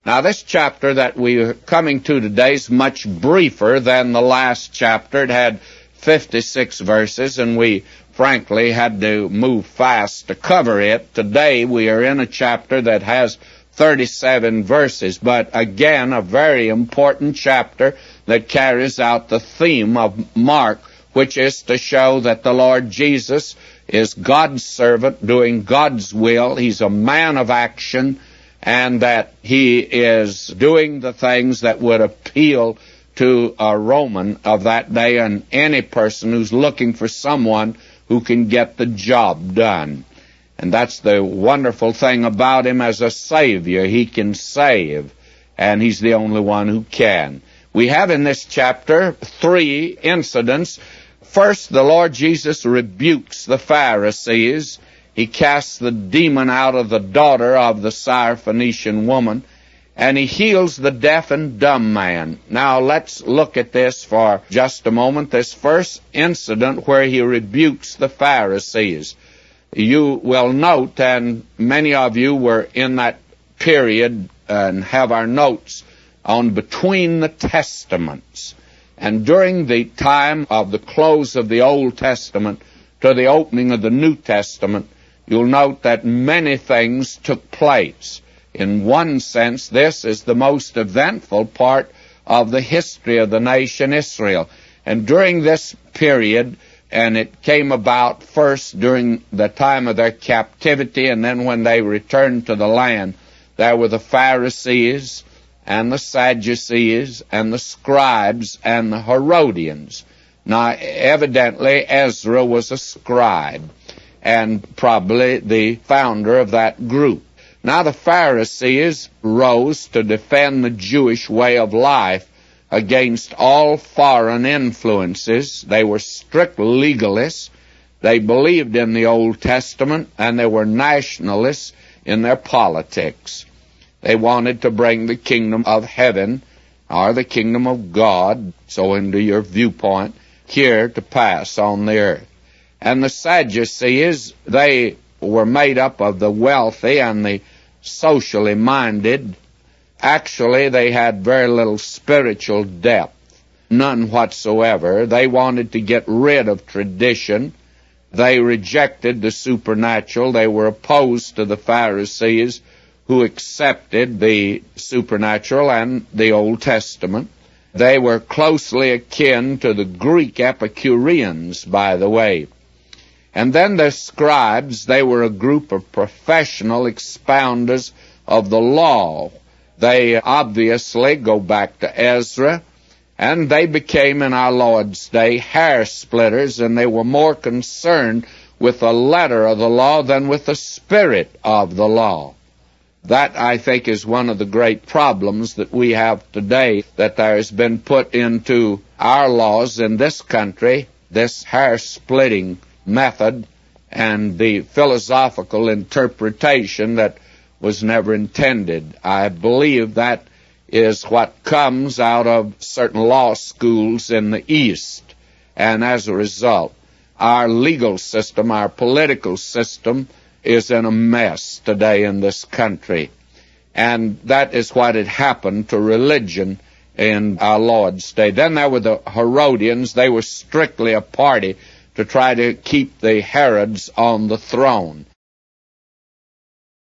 Now, this chapter that we're coming to today is much briefer than the last chapter. It had 56 verses, and we frankly had to move fast to cover it. Today we are in a chapter that has 37 verses, but again, a very important chapter that carries out the theme of Mark, which is to show that the Lord Jesus is God's servant doing God's will. He's a man of action, and that he is doing the things that would appeal to a Roman of that day and any person who's looking for someone who can get the job done. And that's the wonderful thing about him as a Savior. He can save, and he's the only one who can. We have in this chapter 3 incidents. First, the Lord Jesus rebukes the Pharisees. He casts the demon out of the daughter of the Syrophoenician woman, and he heals the deaf and dumb man. Now, let's look at this for just a moment. This first incident where he rebukes the Pharisees. You will note, and many of you were in that period and have our notes on between the Testaments. And during the time of the close of the Old Testament to the opening of the New Testament, you'll note that many things took place. In one sense, this is the most eventful part of the history of the nation Israel. And during this period, and it came about first during the time of their captivity, and then when they returned to the land, there were the Pharisees and the Sadducees and the scribes and the Herodians. Now, evidently, Ezra was a scribe, and probably the founder of that group. Now the Pharisees rose to defend the Jewish way of life against all foreign influences. They were strict legalists. They believed in the Old Testament, and they were nationalists in their politics. They wanted to bring the kingdom of heaven, or the kingdom of God, so into your viewpoint, here to pass on the earth. And the Sadducees, they were made up of the wealthy and the socially minded. Actually, they had very little spiritual depth, none whatsoever. They wanted to get rid of tradition. They rejected the supernatural. They were opposed to the Pharisees, who accepted the supernatural and the Old Testament. They were closely akin to the Greek Epicureans, by the way. And then the scribes, they were a group of professional expounders of the law. They obviously go back to Ezra, and they became, in our Lord's day, hair splitters, and they were more concerned with the letter of the law than with the spirit of the law. That, I think, is one of the great problems that we have today, that there has been put into our laws in this country, this hair-splitting method and the philosophical interpretation that was never intended. I believe that is what comes out of certain law schools in the East. And as a result, our legal system, our political system, is in a mess today in this country. And that is what had happened to religion in our Lord's day. Then there were the Herodians. They were strictly a party to try to keep the Herods on the throne.